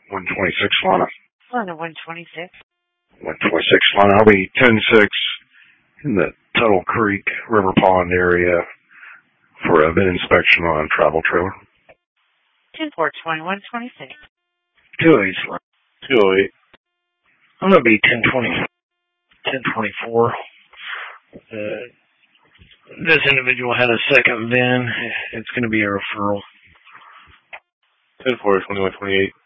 126, Lana. Lana 126. 126, Lana. I'll be 10-6 in the Tuttle Creek River Pond area for a VIN inspection on travel trailer. 10-4, 2126. 208, Lana. 208. I'm going to be 1024. This individual had a second VIN. It's going to be a referral. 10-4, 2128.